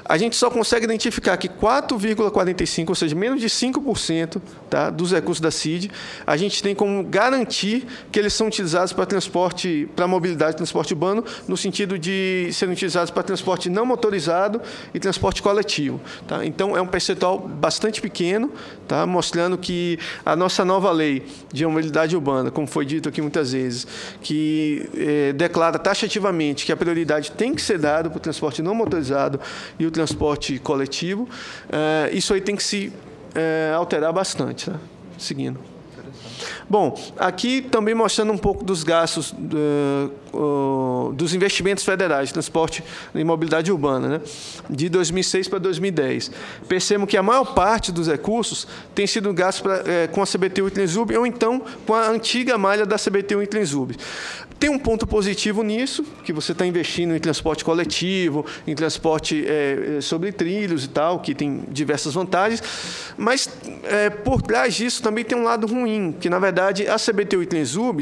a gente só consegue identificar que 4,45%, ou seja, menos de 5%, tá, dos recursos da CID, a gente tem como garantir que eles são utilizados para transporte, para mobilidade e transporte urbano, no sentido de serem utilizados para transporte não motorizado e transporte coletivo. Tá? Então, é um percentual bastante pequeno, tá, mostrando que a nossa nova lei de mobilidade urbana, como foi dito aqui muitas vezes, que declara taxativamente que a prioridade tem que ser dada para o transporte não motorizado e o transporte coletivo, isso aí tem que se alterar bastante. Tá? Seguindo. Bom, aqui também mostrando um pouco dos gastos dos investimentos federais de transporte e mobilidade urbana, né, de 2006 para 2010. Percebam que a maior parte dos recursos tem sido gastos com a CBTU e Transub, ou então com a antiga malha da CBTU e Transub. Tem um ponto positivo nisso, que você está investindo em transporte coletivo, em transporte sobre trilhos e tal, que tem diversas vantagens, mas por trás disso também tem um lado ruim, que, na verdade, a CBTU e Transub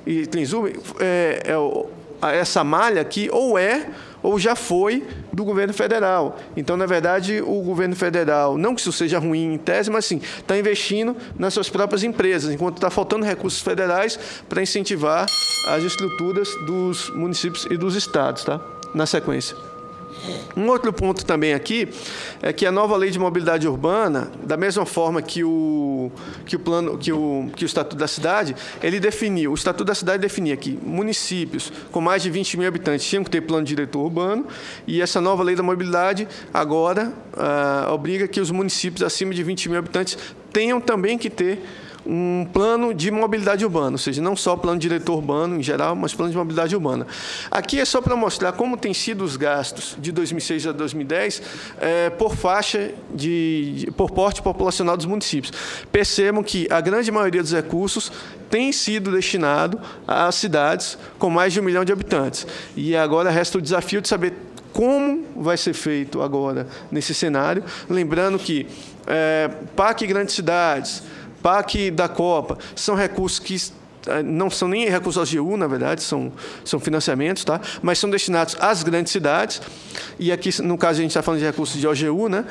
essa malha aqui ou já foi do governo federal. Então, na verdade, o governo federal, não que isso seja ruim em tese, mas sim, está investindo nas suas próprias empresas, enquanto está faltando recursos federais para incentivar as estruturas dos municípios e dos estados, tá? Na sequência. Um outro ponto também aqui é que a nova lei de mobilidade urbana, da mesma forma que o Estatuto da Cidade, o Estatuto da Cidade definia que municípios com mais de 20 mil habitantes tinham que ter plano diretor urbano, e essa nova lei da mobilidade agora obriga que os municípios acima de 20 mil habitantes tenham também que ter um plano de mobilidade urbana, ou seja, não só plano diretor urbano em geral, mas plano de mobilidade urbana. Aqui é só para mostrar como têm sido os gastos de 2006 a 2010 por faixa por porte populacional dos municípios. Percebam que a grande maioria dos recursos tem sido destinado às cidades com mais de 1 milhão de habitantes. E agora resta o desafio de saber como vai ser feito agora nesse cenário, lembrando que PAC grandes cidades, PAC da Copa, são recursos que não são nem recursos AGU, na verdade, são financiamentos, tá? Mas são destinados às grandes cidades, e aqui, no caso, a gente está falando de recursos de OGU, né?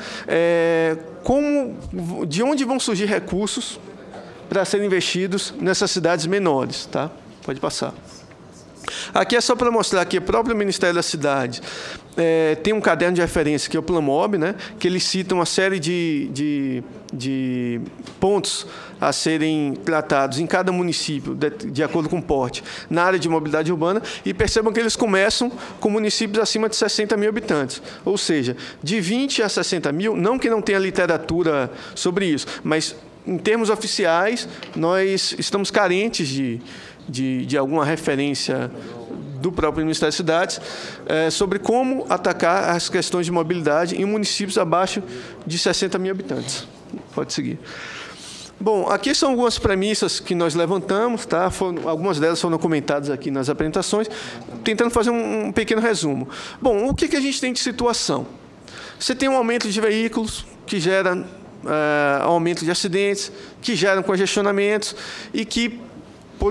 De onde vão surgir recursos para serem investidos nessas cidades menores, tá? Pode passar. Aqui é só para mostrar que o próprio Ministério da Cidade tem um caderno de referência, que é o Planmob, né, que ele cita uma série de pontos a serem tratados em cada município, de acordo com o porte, na área de mobilidade urbana, e percebam que eles começam com municípios acima de 60 mil habitantes. Ou seja, de 20 a 60 mil, não que não tenha literatura sobre isso, mas, em termos oficiais, nós estamos carentes de alguma referência do próprio Ministério das Cidades sobre como atacar as questões de mobilidade em municípios abaixo de 60 mil habitantes. Pode seguir. Bom, aqui são algumas premissas que nós levantamos, tá? Algumas delas foram comentadas aqui nas apresentações, tentando fazer um pequeno resumo. Bom, o que a gente tem de situação? Você tem um aumento de veículos que gera aumento de acidentes, que geram congestionamentos e que, por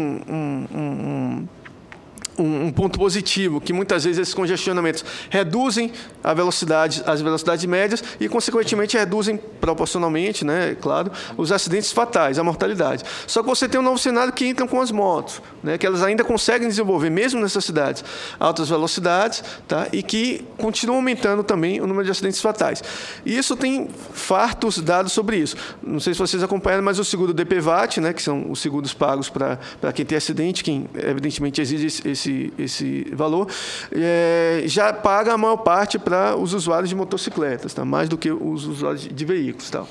um ponto positivo, que muitas vezes esses congestionamentos reduzem as velocidades médias e, consequentemente, reduzem proporcionalmente, né, claro, os acidentes fatais, a mortalidade. Só que você tem um novo cenário que entra com as motos, né, que elas ainda conseguem desenvolver, mesmo nessas cidades, altas velocidades, tá, e que continuam aumentando também o número de acidentes fatais. E isso tem fartos dados sobre isso. Não sei se vocês acompanharam, mas o seguro DPVAT, né, que são os seguros pagos para quem tem acidente, quem, evidentemente, exige esse valor, já paga a maior parte para os usuários de motocicletas, tá? Mais do que os usuários de veículos. Tá?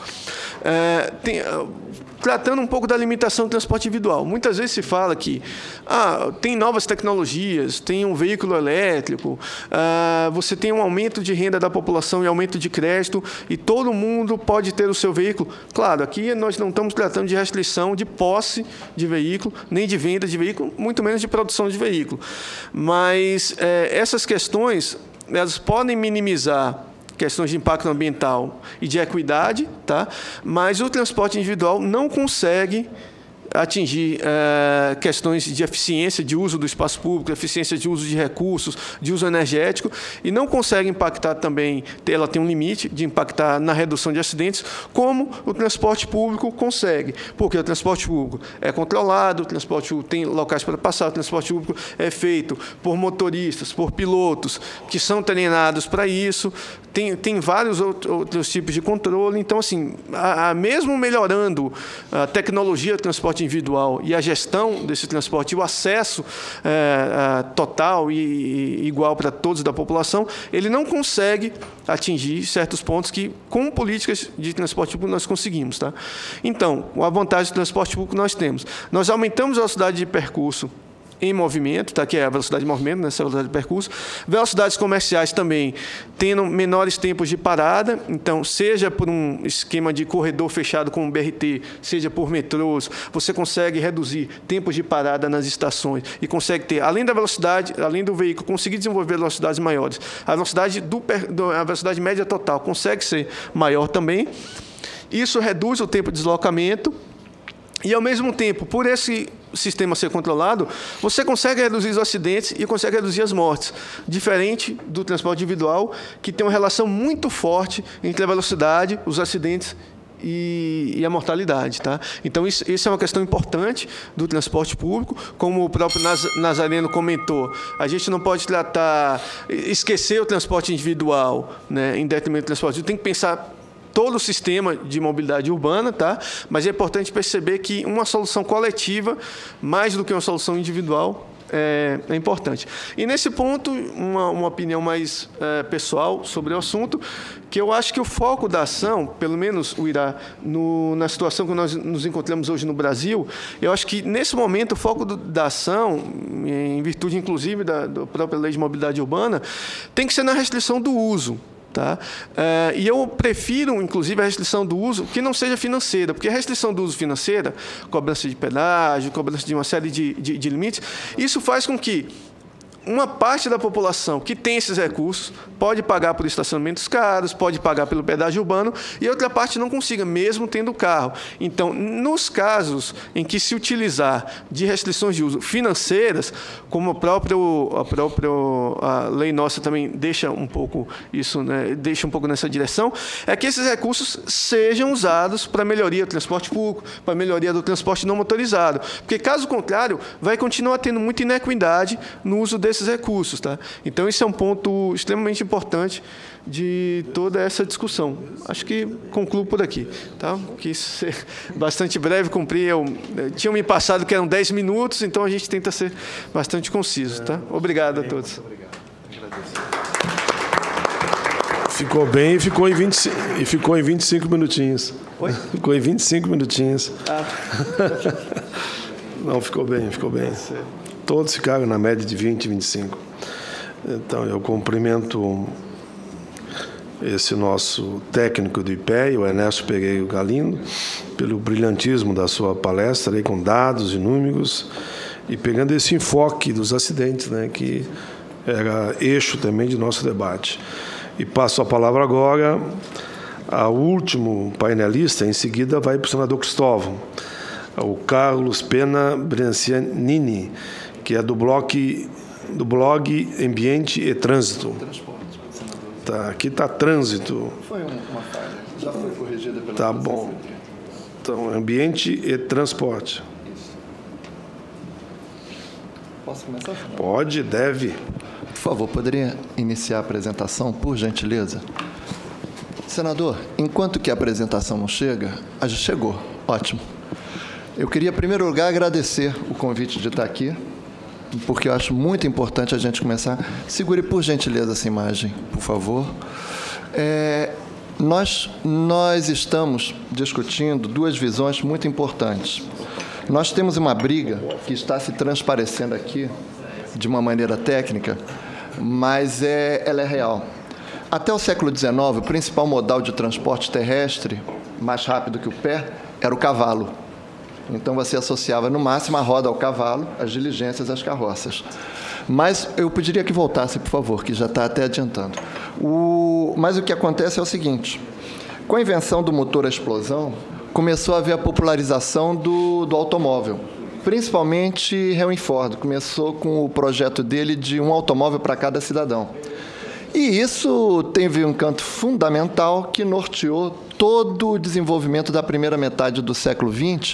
Tratando um pouco da limitação do transporte individual. Muitas vezes se fala que tem novas tecnologias, tem um veículo elétrico, você tem um aumento de renda da população e aumento de crédito, e todo mundo pode ter o seu veículo. Claro, aqui nós não estamos tratando de restrição de posse de veículo, nem de venda de veículo, muito menos de produção de veículo. Mas essas questões, elas podem minimizar questões de impacto ambiental e de equidade, tá? Mas o transporte individual não consegue atingir questões de eficiência de uso do espaço público, eficiência de uso de recursos, de uso energético, e não consegue impactar também, ela tem um limite de impactar na redução de acidentes, como o transporte público consegue, porque o transporte público é controlado, o transporte público tem locais para passar, o transporte público é feito por motoristas, por pilotos que são treinados para isso, tem vários outros tipos de controle. Então, assim, mesmo melhorando a tecnologia do transporte individual e a gestão desse transporte, o acesso total e igual para todos da população, ele não consegue atingir certos pontos que, com políticas de transporte público, nós conseguimos. Tá? Então, a vantagem do transporte público nós temos. Nós aumentamos a velocidade de percurso em movimento, tá? Que é a velocidade de movimento, nessa velocidade de percurso. Velocidades comerciais também, tendo menores tempos de parada, então, seja por um esquema de corredor fechado com o BRT, seja por metrôs, você consegue reduzir tempos de parada nas estações e consegue ter, além da velocidade, além do veículo conseguir desenvolver velocidades maiores, a velocidade média total consegue ser maior também. Isso reduz o tempo de deslocamento e, ao mesmo tempo, por esse sistema ser controlado, você consegue reduzir os acidentes e consegue reduzir as mortes, diferente do transporte individual, que tem uma relação muito forte entre a velocidade, os acidentes e a mortalidade. Tá? Então, isso é uma questão importante do transporte público, como o próprio Nazareno comentou, a gente não pode esquecer o transporte individual, né, em detrimento do transporte público, tem que pensar todo o sistema de mobilidade urbana, tá? Mas é importante perceber que uma solução coletiva, mais do que uma solução individual, é importante. E, nesse ponto, uma opinião mais pessoal sobre o assunto, que eu acho que o foco da ação, pelo menos, o Irá, na situação que nós nos encontramos hoje no Brasil, eu acho que, nesse momento, o foco da ação, em virtude, inclusive, da própria Lei de Mobilidade Urbana, tem que ser na restrição do uso. Tá? E eu prefiro, inclusive, a restrição do uso que não seja financeira, porque a restrição do uso financeira, cobrança de pedágio, cobrança de uma série de limites, isso faz com que uma parte da população que tem esses recursos pode pagar por estacionamentos caros, pode pagar pelo pedágio urbano, e outra parte não consiga, mesmo tendo carro. Então, nos casos em que se utilizar de restrições de uso financeiras, como a lei nossa também deixa um pouco isso, né, deixa um pouco nessa direção, é que esses recursos sejam usados para a melhoria do transporte público, para a melhoria do transporte não motorizado. Porque, caso contrário, vai continuar tendo muita inequidade no uso desses recursos. Tá? Então, isso é um ponto extremamente importante de toda essa discussão. Acho que concluo por aqui. Tá? Quis ser bastante breve, cumprir. Tinham me passado que eram 10 minutos, então a gente tenta ser bastante conciso. Tá? Obrigado a todos. Muito obrigado. Ficou bem e ficou em 25 minutinhos. Oi? Ficou em 25 minutinhos. Não, ficou bem, ficou bem. Todos ficaram na média de 20 e 25. Então, eu cumprimento esse nosso técnico do IPE, o Ernesto Pereira Galindo, pelo brilhantismo da sua palestra, aí, com dados e números, e pegando esse enfoque dos acidentes, né, que era eixo também de nosso debate. E passo a palavra agora ao último painelista, em seguida vai para o senador Cristóvão, o Carlos Pena Brancianini, que é do blog Ambiente e Trânsito. Tá, aqui está trânsito. Foi uma falha, já foi corrigida pela... Tá bom. Então, ambiente e transporte. Isso. Posso começar? Pode, deve. Por favor, poderia iniciar a apresentação, por gentileza? Senador, enquanto que a apresentação não chega, a gente chegou. Ótimo. Eu queria, em primeiro lugar, agradecer o convite de estar aqui, porque eu acho muito importante a gente começar. Segure, por gentileza, essa imagem, por favor. Nós estamos discutindo duas visões muito importantes. Nós temos uma briga que está se transparecendo aqui de uma maneira técnica, mas ela é real. Até o século XIX, o principal modal de transporte terrestre, mais rápido que o pé, era o cavalo. Então, você associava, no máximo, a roda ao cavalo, as diligências às carroças. Mas eu pediria que voltasse, por favor, que já está até adiantando. Mas o que acontece é o seguinte: com a invenção do motor a explosão, começou a haver a popularização do automóvel, principalmente Henry Ford. Começou com o projeto dele de um automóvel para cada cidadão. E isso teve um canto fundamental que norteou todo o desenvolvimento da primeira metade do século XX,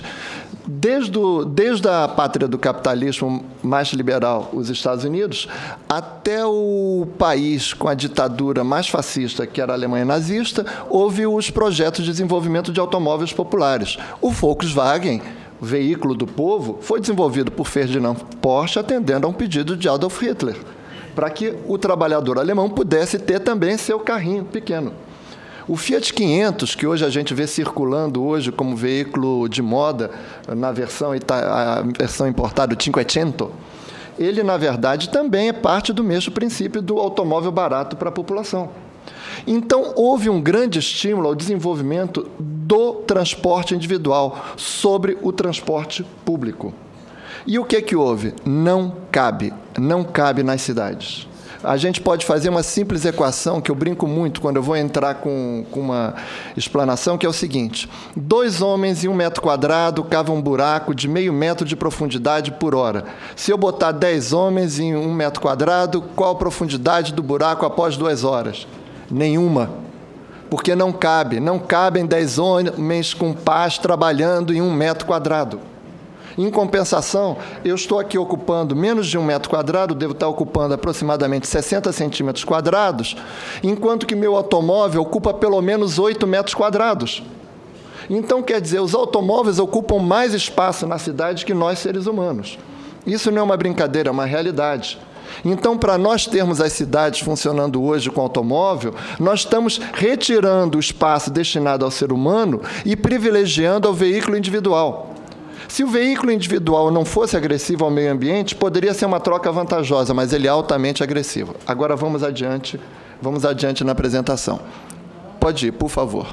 desde a pátria do capitalismo mais liberal, os Estados Unidos, até o país com a ditadura mais fascista, que era a Alemanha nazista, houve os projetos de desenvolvimento de automóveis populares. O Volkswagen, veículo do povo, foi desenvolvido por Ferdinand Porsche, atendendo a um pedido de Adolf Hitler, para que o trabalhador alemão pudesse ter também seu carrinho pequeno. O Fiat 500, que hoje a gente vê circulando hoje como veículo de moda, na a versão importada, o Cinquecento, ele, na verdade, também é parte do mesmo princípio do automóvel barato para a população. Então, houve um grande estímulo ao desenvolvimento do transporte individual sobre o transporte público. E o que houve? Não cabe nas cidades. A gente pode fazer uma simples equação, que eu brinco muito quando eu vou entrar com uma explanação, que é o seguinte: 2 homens em 1 metro quadrado cavam um buraco de meio metro de profundidade por hora. Se eu botar 10 homens em 1 metro quadrado, qual a profundidade do buraco após 2 horas? Nenhuma. Porque não cabem 10 homens com pás trabalhando em 1 metro quadrado. Em compensação, eu estou aqui ocupando menos de 1 metro quadrado, devo estar ocupando aproximadamente 60 centímetros quadrados, enquanto que meu automóvel ocupa pelo menos 8 metros quadrados. Então, quer dizer, os automóveis ocupam mais espaço na cidade que nós, seres humanos. Isso não é uma brincadeira, é uma realidade. Então, para nós termos as cidades funcionando hoje com automóvel, nós estamos retirando o espaço destinado ao ser humano e privilegiando ao veículo individual. Se o veículo individual não fosse agressivo ao meio ambiente, poderia ser uma troca vantajosa, mas ele é altamente agressivo. Agora vamos adiante na apresentação. Pode ir, por favor.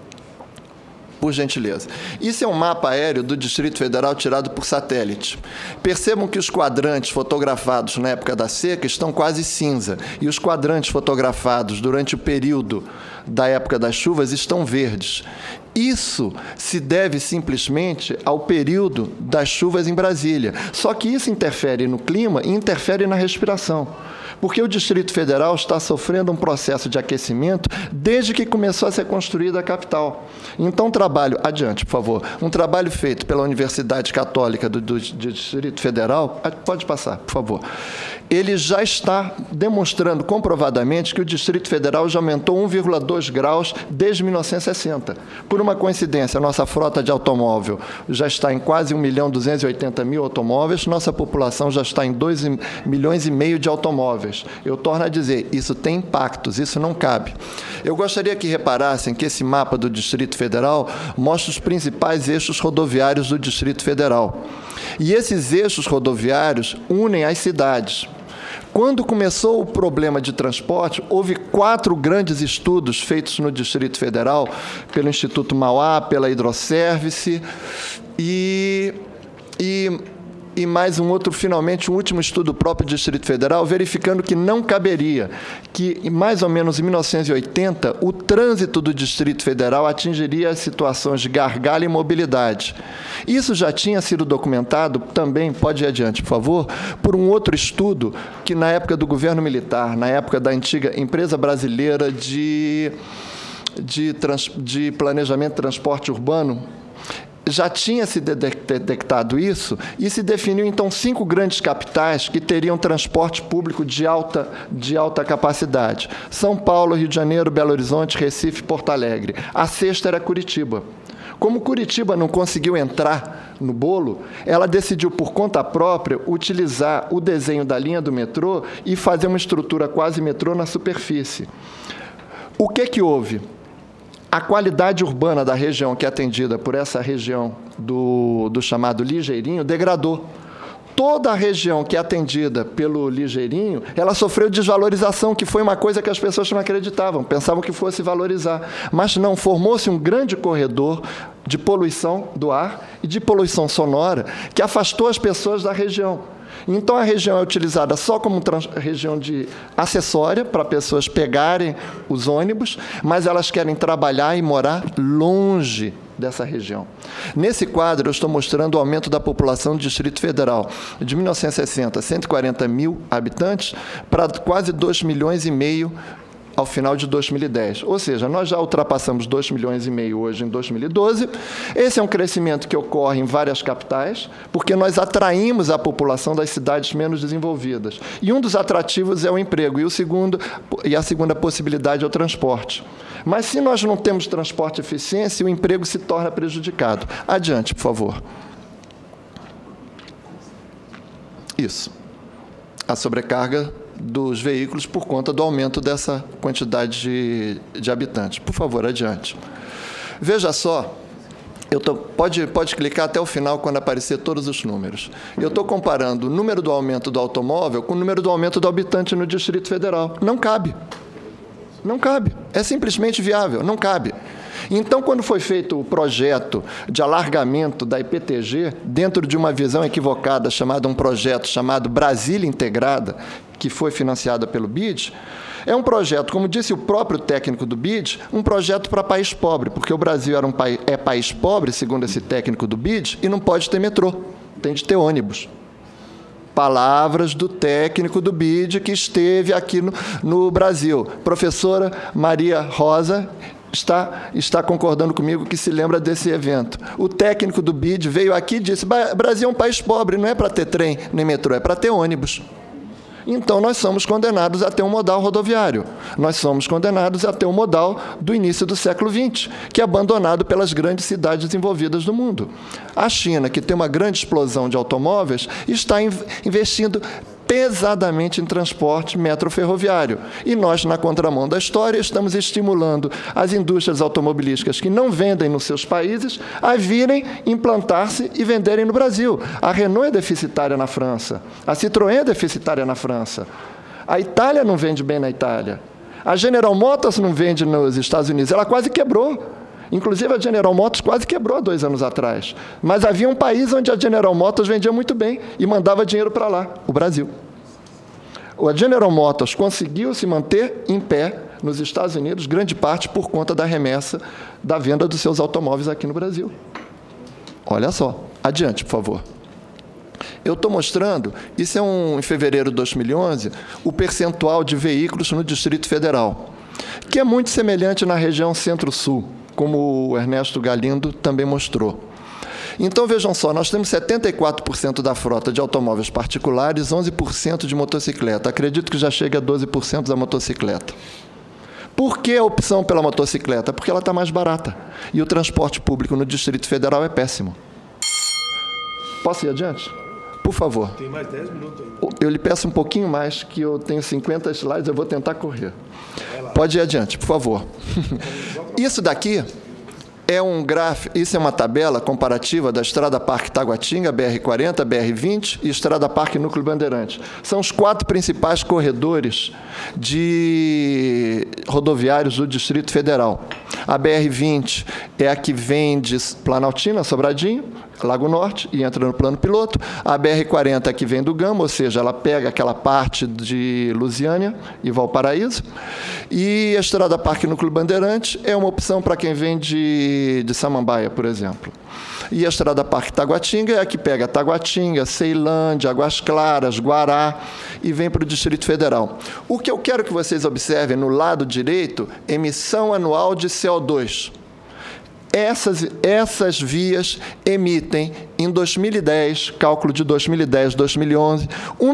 Por gentileza. Isso é um mapa aéreo do Distrito Federal tirado por satélite. Percebam que os quadrantes fotografados na época da seca estão quase cinza, e os quadrantes fotografados durante o período da época das chuvas estão verdes. Isso se deve simplesmente ao período das chuvas em Brasília. Só que isso interfere no clima e interfere na respiração, porque o Distrito Federal está sofrendo um processo de aquecimento desde que começou a ser construída a capital. Então, adiante, por favor, um trabalho feito pela Universidade Católica do Distrito Federal, pode passar, por favor, ele já está demonstrando comprovadamente que o Distrito Federal já aumentou 1,2 graus desde 1960. Por uma coincidência, a nossa frota de automóvel já está em quase 1.280.000 automóveis, nossa população já está em 2,5 milhões de automóveis. Eu torno a dizer, isso tem impactos, isso não cabe. Eu gostaria que reparassem que esse mapa do Distrito Federal mostra os principais eixos rodoviários do Distrito Federal. E esses eixos rodoviários unem as cidades. Quando começou o problema de transporte, houve 4 grandes estudos feitos no Distrito Federal, pelo Instituto Mauá, pela Hidroservice e mais um outro, finalmente, um último estudo próprio do Distrito Federal, verificando que não caberia, que mais ou menos em 1980, o trânsito do Distrito Federal atingiria as situações de gargalo e mobilidade. Isso já tinha sido documentado também, pode ir adiante, por favor, por um outro estudo que, na época do governo militar, na época da antiga Empresa Brasileira de Planejamento e Transporte Urbano, já tinha se detectado isso e se definiu, então, 5 grandes capitais que teriam transporte público de alta capacidade. São Paulo, Rio de Janeiro, Belo Horizonte, Recife e Porto Alegre. A 6ª era Curitiba. Como Curitiba não conseguiu entrar no bolo, ela decidiu, por conta própria, utilizar o desenho da linha do metrô e fazer uma estrutura quase metrô na superfície. O que houve? A qualidade urbana da região que é atendida por essa região do chamado Ligeirinho degradou. Toda a região que é atendida pelo Ligeirinho, ela sofreu desvalorização, que foi uma coisa que as pessoas não acreditavam, pensavam que fosse valorizar. Mas não, formou-se um grande corredor de poluição do ar e de poluição sonora que afastou as pessoas da região. Então, a região é utilizada só como região acessória, para pessoas pegarem os ônibus, mas elas querem trabalhar e morar longe dessa região. Nesse quadro, eu estou mostrando o aumento da população do Distrito Federal, de 1960, 140 mil habitantes, para quase 2,5 milhões ao final de 2010. Ou seja, nós já ultrapassamos 2,5 milhões hoje em 2012. Esse é um crescimento que ocorre em várias capitais, porque nós atraímos a população das cidades menos desenvolvidas. E um dos atrativos é o emprego, e a segunda possibilidade é o transporte. Mas se nós não temos transporte e eficiência, o emprego se torna prejudicado. Adiante, por favor. Isso. A sobrecarga dos veículos por conta do aumento dessa quantidade de habitantes. Por favor, adiante. Veja só, pode clicar até o final quando aparecer todos os números. Eu estou comparando o número do aumento do automóvel com o número do aumento do habitante no Distrito Federal. Não cabe. Não cabe. É simplesmente viável. Não cabe. Então, quando foi feito o projeto de alargamento da IPTG, dentro de uma visão equivocada, um projeto chamado Brasília Integrada, que foi financiada pelo BID, é um projeto, como disse o próprio técnico do BID, um projeto para país pobre, porque o Brasil é país pobre, segundo esse técnico do BID, e não pode ter metrô, tem de ter ônibus. Palavras do técnico do BID que esteve aqui no Brasil. Professora Maria Rosa está concordando comigo, que se lembra desse evento. O técnico do BID veio aqui e disse: Brasil é um país pobre, não é para ter trem nem metrô, é para ter ônibus. Então, nós somos condenados a ter um modal rodoviário. Nós somos condenados a ter um modal do início do século XX, que é abandonado pelas grandes cidades desenvolvidas do mundo. A China, que tem uma grande explosão de automóveis, está investindo pesadamente em transporte metroferroviário. E nós, na contramão da história, estamos estimulando as indústrias automobilísticas que não vendem nos seus países a virem implantar-se e venderem no Brasil. A Renault é deficitária na França, a Citroën é deficitária na França, a Itália não vende bem na Itália, a General Motors não vende nos Estados Unidos, ela quase quebrou. Inclusive, a General Motors quase quebrou há 2 anos atrás. Mas havia um país onde a General Motors vendia muito bem e mandava dinheiro para lá, o Brasil. A General Motors conseguiu se manter em pé nos Estados Unidos, grande parte por conta da remessa da venda dos seus automóveis aqui no Brasil. Olha só. Adiante, por favor. Eu estou mostrando, isso é em fevereiro de 2011, o percentual de veículos no Distrito Federal, que é muito semelhante na região Centro-Sul, como o Ernesto Galindo também mostrou. Então, vejam só, nós temos 74% da frota de automóveis particulares, 11% de motocicleta. Acredito que já chega a 12% da motocicleta. Por que a opção pela motocicleta? Porque ela está mais barata. E o transporte público no Distrito Federal é péssimo. Posso ir adiante? Por favor. Tem mais 10 minutos ainda. Eu lhe peço um pouquinho mais, que eu tenho 50 slides, eu vou tentar correr. Pode ir adiante, por favor. Isso daqui é um gráfico, isso é uma tabela comparativa da Estrada Parque Taguatinga, BR-40, BR-20 e Estrada Parque Núcleo Bandeirante. São os 4 principais corredores rodoviários do Distrito Federal. A BR-20 é a que vem de Planaltina, Sobradinho, Lago Norte, e entra no plano piloto. A BR-40 é a que vem do Gama, ou seja, ela pega aquela parte de Lusiânia e Valparaíso. E a Estrada Parque Núcleo Bandeirante é uma opção para quem vem de Samambaia, por exemplo. E a Estrada Parque Taguatinga é a que pega Taguatinga, Ceilândia, Águas Claras, Guará e vem para o Distrito Federal. O que eu quero que vocês observem no lado direito, emissão anual de CO2. Essas vias emitem, em 2010, cálculo de 2010, 2011,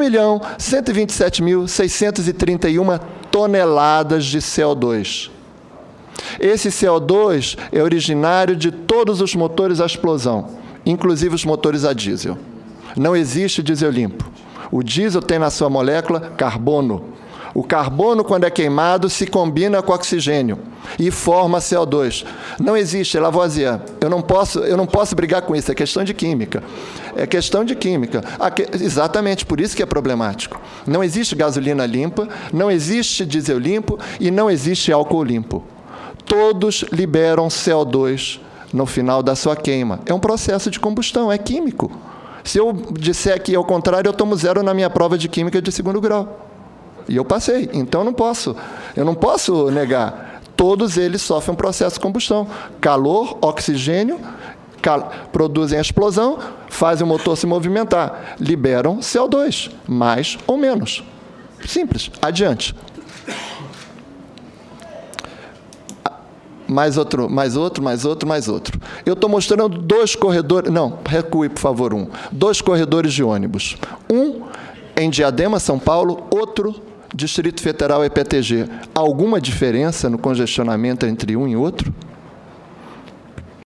1.127.631 toneladas de CO2. Esse CO2 é originário de todos os motores a explosão, inclusive os motores a diesel. Não existe diesel limpo. O diesel tem na sua molécula carbono. O carbono, quando é queimado, se combina com oxigênio e forma CO2. Não existe, Lavoisier. Eu não posso brigar com isso, é questão de química. É questão de química. Exatamente, por isso que é problemático. Não existe gasolina limpa, não existe diesel limpo e não existe álcool limpo. Todos liberam CO2 no final da sua queima. É um processo de combustão, é químico. Se eu disser que é o contrário, eu tomo 0 na minha prova de Química de 2º grau. E eu passei. Então, eu não posso negar. Todos eles sofrem um processo de combustão. Calor, oxigênio, produzem a explosão, fazem o motor se movimentar, liberam CO2, mais ou menos. Simples. Adiante. Mais outro. Eu estou mostrando 2 corredores... Não, recue, por favor, 2 corredores de ônibus. Um em Diadema, São Paulo, outro Distrito Federal, EPTG. Alguma diferença no congestionamento entre um e outro?